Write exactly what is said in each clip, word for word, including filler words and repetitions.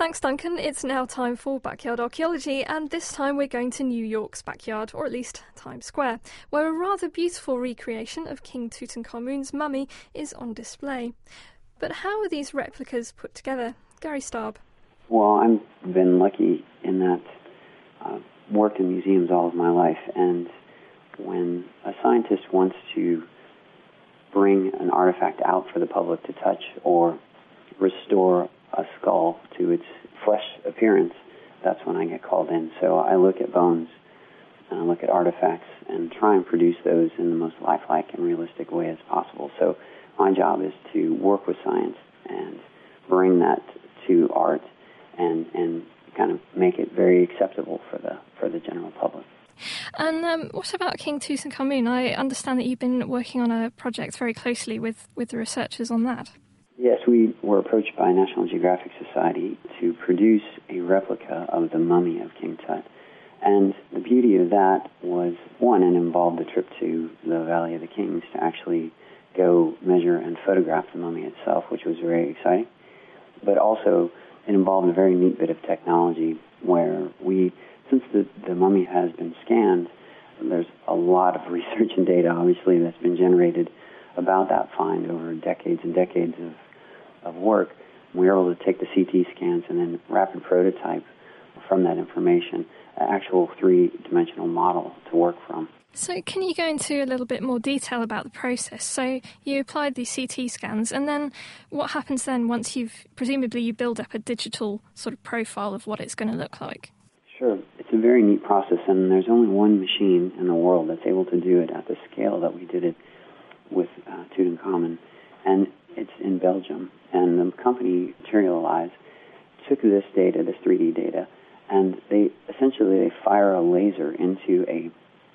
Thanks, Duncan. It's now time for Backyard Archaeology, and this time we're going to New York's backyard, or at least Times Square, where a rather beautiful recreation of King Tutankhamun's mummy is on display. But how are these replicas put together? Gary Starb. Well, I've been lucky in that I've worked in museums all of my life, and when a scientist wants to bring an artifact out for the public to touch or restore a skull to its flesh appearance, that's when I get called in. So I look at bones and I look at artifacts and try and produce those in the most lifelike and realistic way as possible. So my job is to work with science and bring that to art and and kind of make it very acceptable for the for the general public. And um, what about King Tutankhamun? I understand that you've been working on a project very closely with, with the researchers on that. Yes, we were approached by National Geographic Society to produce a replica of the mummy of King Tut. And the beauty of that was, one, it involved a trip to the Valley of the Kings to actually go measure and photograph the mummy itself, which was very exciting. But also, it involved a very neat bit of technology where we, since the, the mummy has been scanned, there's a lot of research and data, obviously, that's been generated about that find over decades and decades of of work. We were able to take the C T scans and then rapid prototype from that information, an actual three-dimensional model to work from. So can you go into a little bit more detail about the process? So you applied these C T scans, and then what happens then once you've, presumably you build up a digital sort of profile of what it's going to look like? Sure. It's a very neat process, and there's only one machine in the world that's able to do it at the scale that we did it with uh, Tutankhamun, and it's in Belgium. And the company Materialize took this data, this three D data, and they essentially they fire a laser into a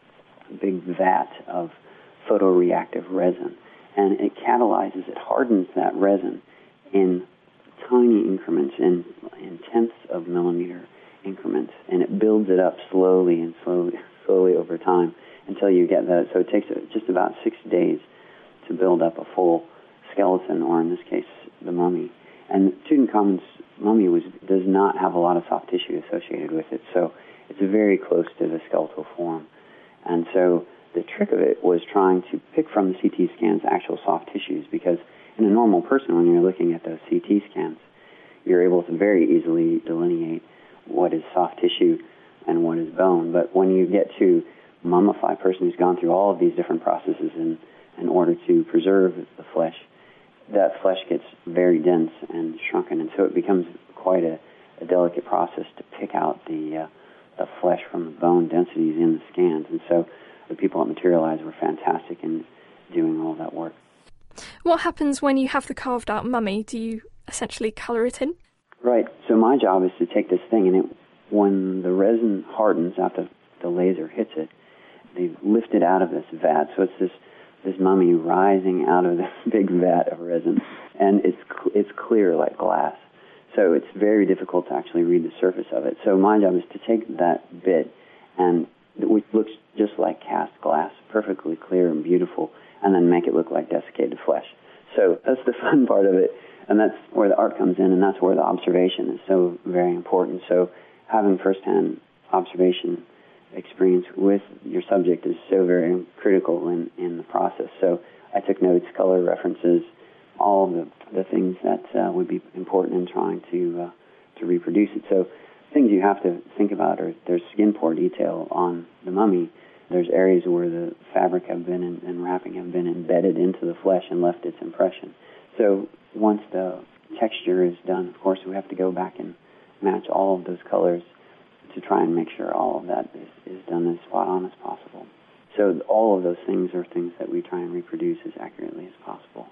big vat of photoreactive resin, and it catalyzes, it hardens that resin in tiny increments, in, in tenths of millimeter increments, and it builds it up slowly and slowly, slowly over time until you get that. So it takes just about six days to build up a full skeleton, or in this case, the mummy. And Tutankhamun's mummy was does not have a lot of soft tissue associated with it, so it's very close to the skeletal form. And so the trick of it was trying to pick from the C T scans actual soft tissues, because in a normal person, when you're looking at those C T scans, you're able to very easily delineate what is soft tissue and what is bone. But when you get to mummify a person who's gone through all of these different processes in, in order to preserve the flesh, that flesh gets very dense and shrunken, and so it becomes quite a, a delicate process to pick out the uh, the flesh from the bone densities in the scans. And so the people at Materialize were fantastic in doing all that work. What happens when you have the carved out mummy? Do you essentially colour it in? Right. So my job is to take this thing, and it, when the resin hardens after the laser hits it, they lift it out of this vat. So it's this this mummy rising out of this big vat of resin, and it's it's clear like glass. So it's very difficult to actually read the surface of it. So my job is to take that bit, and which looks just like cast glass, perfectly clear and beautiful, and then make it look like desiccated flesh. So that's the fun part of it, and that's where the art comes in, and that's where the observation is so very important. So having firsthand observation experience with your subject is so very critical in, in the process. So I took notes, color references, all of the, the things that uh, would be important in trying to uh, to reproduce it. So things you have to think about are there's skin pore detail on the mummy. There's areas where the fabric have been in, and wrapping have been embedded into the flesh and left its impression. So once the texture is done, of course, we have to go back and match all of those colors to try and make sure all of that is, is done as spot on as possible. So all of those things are things that we try and reproduce as accurately as possible.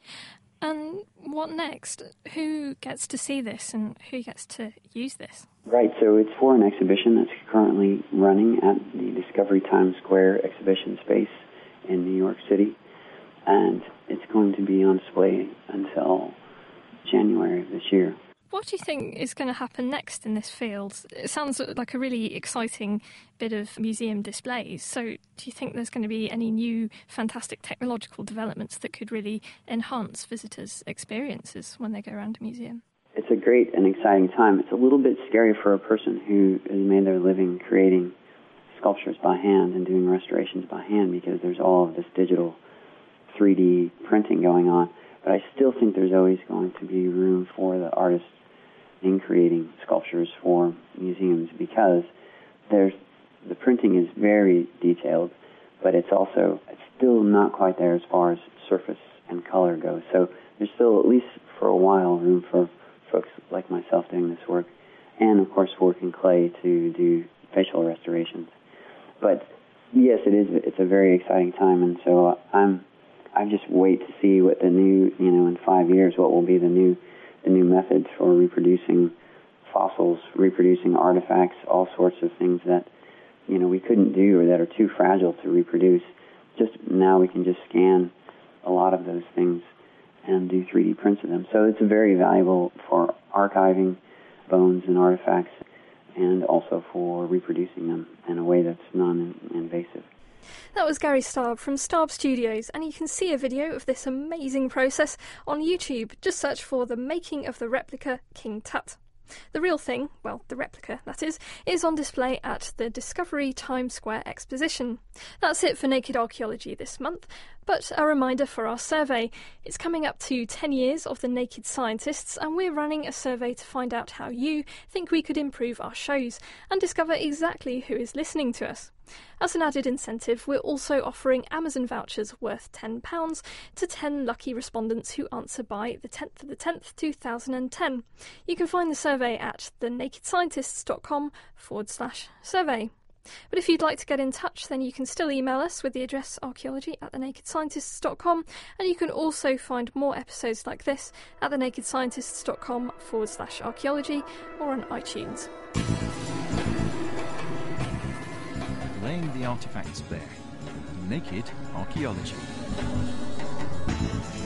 And what next? Who gets to see this and who gets to use this? Right, so it's for an exhibition that's currently running at the Discovery Times Square exhibition space in New York City, and it's going to be on display until January of this year. What do you think is going to happen next in this field? It sounds like a really exciting bit of museum displays. So do you think there's going to be any new fantastic technological developments that could really enhance visitors' experiences when they go around a museum? It's a great and exciting time. It's a little bit scary for a person who has made their living creating sculptures by hand and doing restorations by hand, because there's all of this digital three D printing going on. But I still think there's always going to be room for the artists in creating sculptures for museums, because there's the printing is very detailed, but it's also it's still not quite there as far as surface and color goes. So there's still, at least for a while, room for folks like myself doing this work, and of course working clay to do facial restorations. But yes, it is. It's a very exciting time, and so I'm. I just wait to see what the new, you know, in five years, what will be the new, the new methods for reproducing fossils, reproducing artifacts, all sorts of things that, you know, we couldn't do or that are too fragile to reproduce. Just now we can just scan a lot of those things and do three D prints of them. So it's very valuable for archiving bones and artifacts, and also for reproducing them in a way that's non-invasive. That was Gary Starb from Starb Studios, and you can see a video of this amazing process on YouTube. Just search for The Making of the Replica King Tut. The real thing, well, the replica, that is, is on display at the Discovery Times Square exposition. That's it for Naked Archaeology this month, but a reminder for our survey. It's coming up to ten years of the Naked Scientists, and we're running a survey to find out how you think we could improve our shows and discover exactly who is listening to us. As an added incentive, we're also offering Amazon vouchers worth ten pounds to ten lucky respondents who answer by the tenth of the tenth, two thousand ten. You can find the survey at thenakedscientists.com forward slash survey. But if you'd like to get in touch, then you can still email us with the address archaeology at thenakedscientists dot com, and you can also find more episodes like this at thenakedscientists.com forward slash archaeology or on iTunes. Laying the artifacts bare. Naked Archaeology.